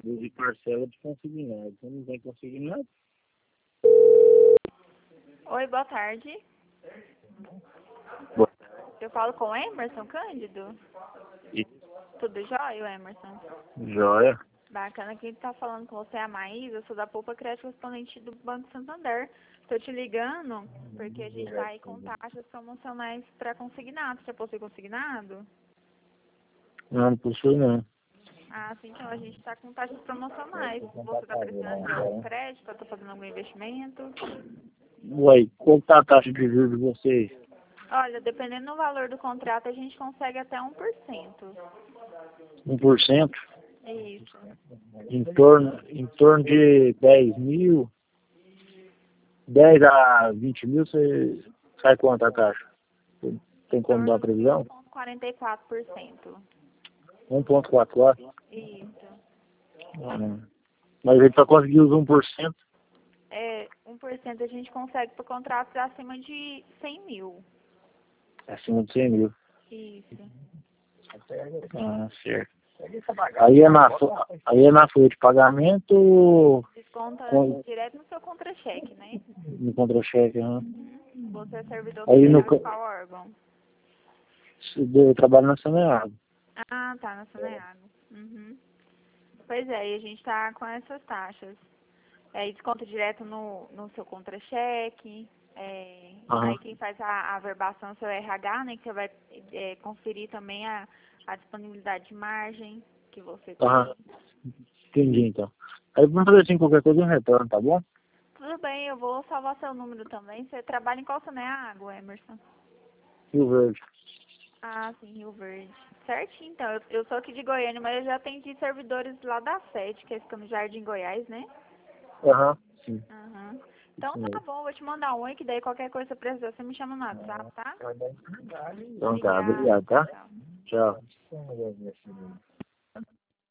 de parcela de consignado. Você não tem consignado? Oi, boa tarde. Boa. Eu falo com o Emerson Cândido? E Tudo jóia, Emerson? joia. Bacana, quem tá falando com você é a Maísa, eu sou da Poupa Crédito Correspondente do Banco Santander. Tô te ligando porque a gente tá aí com taxas promocionais para consignado. Você já possui consignado? Não possui não. Ah, sim, então a gente tá com taxas promocionais. Você tá precisando de algum crédito, tá fazendo algum investimento? Uai, qual tá a taxa de juros de vocês? Olha, dependendo do valor do contrato, a gente consegue até 1%. 1%? Isso. Em torno de 10 mil, 10 a 20 mil, você sai quanto a taxa? Tem como dar a previsão? 1,44%. 1,44? Isso. Mas ele só conseguiu os 1%. É, 1% a gente consegue por contratos acima de 100 mil. Acima de 100 mil. Isso. Ah, certo. Aí é na folha de pagamento ou Desconta direto no seu contra-cheque, né? no contra-cheque? Né? Você é servidor Aí no, federal de qual órgão? eu trabalho na Saneado. Ah, tá, na Saneago. Uhum. Pois é, e a gente tá com essas taxas. É, desconto direto no seu contra-cheque. Aí quem faz a averbação é o seu RH, né? Que você vai conferir também a disponibilidade de margem que você tem. Entendi então. Aí vamos fazer assim, qualquer coisa eu retorno, tá bom? Tudo bem, eu vou salvar seu número também. Você trabalha em qual Saneago, Emerson? Rio Verde. Ah, sim, Rio Verde. Certinho, então. Eu sou aqui de Goiânia, mas eu já atendi servidores lá da sede, que fica no Jardim Goiás, né? Sim. Uhum. Então tá bom, vou te mandar um oi, que daí qualquer coisa precisar, você me chama no WhatsApp, tá? Então tá, obrigado, tá? Tchau. Tchau.